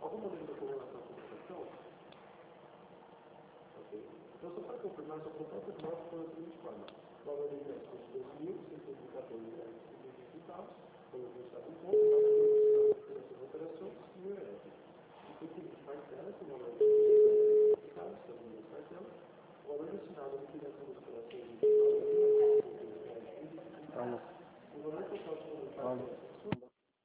Alguma lei da correlação com a proteção? Ok. Então, só para confirmar, só para confirmar foi a seguinte forma. Nova lei de 2.614 centavos, foi registrado em conta, nova operações, R$ 1.000. Depois tem que parcela, que não é centavos, também as parcelas. O valor destinado à liquidação das operações de R$ 9.900. O valor total de